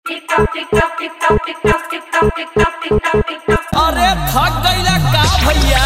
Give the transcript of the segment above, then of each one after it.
अरे थक गईला का भैया।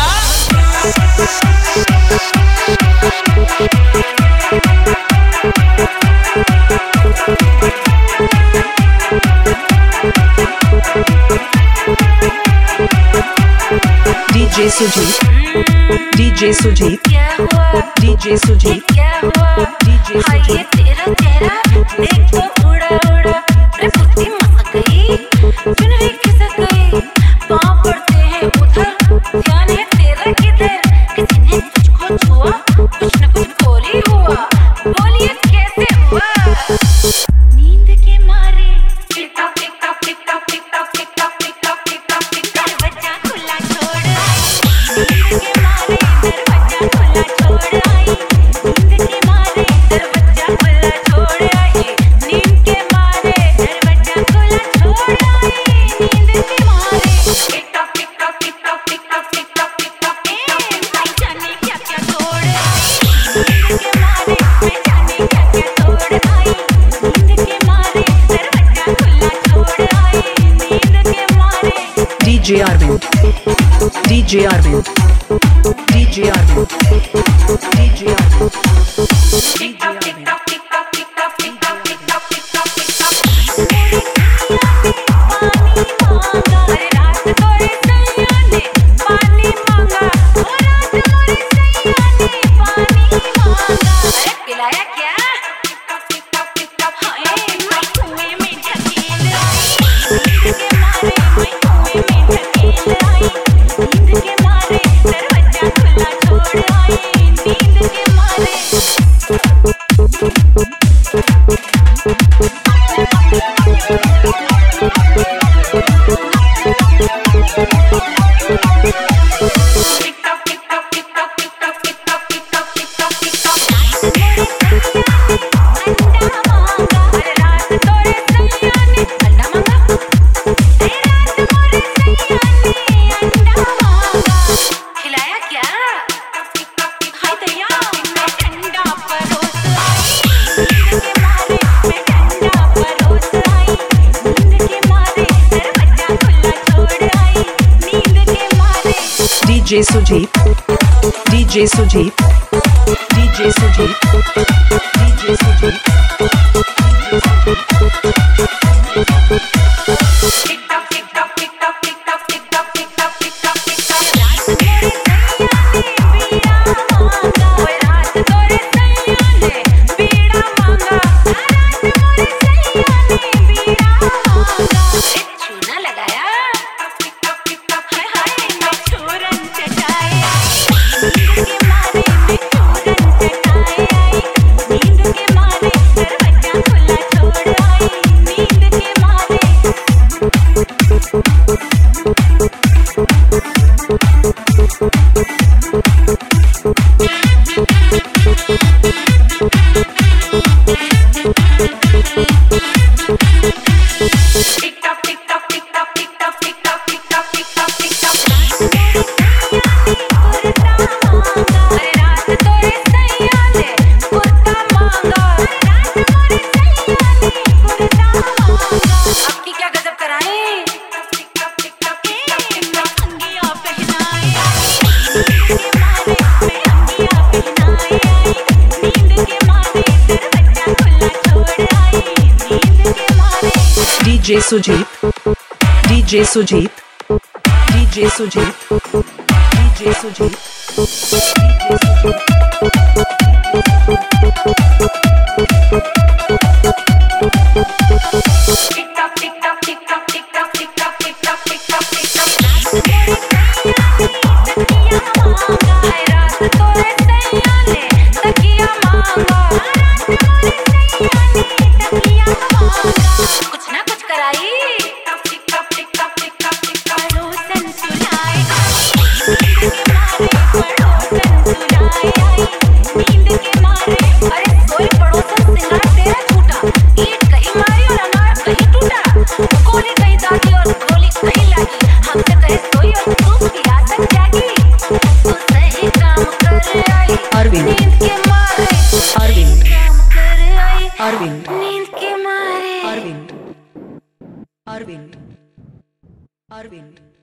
DJ Sujit, DJ Sujit, DJ Sujit, DJ हाय ये तेरा चेहरा देख तो उड़ा उड़ा रे बुद्धि मसक गई सुन रे खिसक गई पाँव पड़ते हैं उधर ध्यान है तेरा किधर किसी ने तुझको छुआ कुछ न कुछ बोली हुआ बोलिए कैसे हुआ नींद के मारे tick tock tick tock tick tock tick tock tick tock tick tock tick tock tick tock दरवाजा खुला छोड़ नींद के मारे दरवाजा खुला छोड़ आई नींद के मारे दरवाजा खुला छोड़ आई नींद के मारे दरवाजा खुला छोड़ आई नींद के मारे tick tock tick tock tick tock tick tock tick tock tick tock मैं जाने क्या क्या तोड़ आई नींद के मारे मैं जाने क्या क्या तोड़ आई नींद के मारे दरवाजा खुला छोड़ आई नींद के मारे DJ Arvind, DJ Arvind, DJ Arvind, DJ Arvind, tick tock tick tock tick tock tick tock tick tock tick tock tick tock tick tock अरे रात तोरे सैया ने पानी मांगा ओ रात तोरे सैया ने पानी मांगा अरे पिलाया क्या टिक टॉक टिक टॉक हाय मैं कुएं में ढकेल आई नींद के मारे मैं कुएं में ढकेल आई नींद के मारे दरवाजा खुला छोड़ आई नींद के मारे tick tock tick tock tick tock tick tock tick tock tick tock tick tock tick tock अरे रात तोरे सैया ने अंडा मांगा अरे रात तोरे सैया ने अंडा मांगा खिलाया क्या हाय दया मैं ठंडा परोस आई नींद के मारे मैं ठंडा परोस आई नींद के मारे दरवाजा खुला छोड़ आई नींद के मारे DJ Sujit, DJ Sujit, DJ Sujit, DJ Sujit, tick tock tick tock tick tock tick tock tick tock tick tock tick tock tick tock रात तोरे सैया ने बीड़ा मांगा ओ रात तोरे सैया ने बीड़ा मांगा अरे चूना लगाया हाय हाय मैं चूरन चटाया नींद के मारे मैं चूरन चटाया नींद के मारे दरवाजा खुला छोड़ आई नींद के मारे tick tock tick tock tick tock tick tock tick tock tick tock tick tock tick tock अरे रात तोरे सैया ने कुर्ता मांगा रात तोरे सैया ने कुर्ता मांगा अब की क्या गजब कराएं मैं अंगिया पहनाए नींद के मारे मैं अंगिया पहनाए नींद के मारे दरवाजा खुला छोड़ आई नींद के मारे DJ Sujit, DJ Sujit, DJ Sujit, DJ Sujit, tick tock tick tock tick tock tick tock tick tock tick tock tick tock tick tock तकिया मांगा रात तोरे सैया ने तकिया मांगा कुछ ना कुछ कराई tick tock tick tock tick tock tick tock रोशन सुनाए नींद के मारे रोशन सुनाए Arvind, Arvind,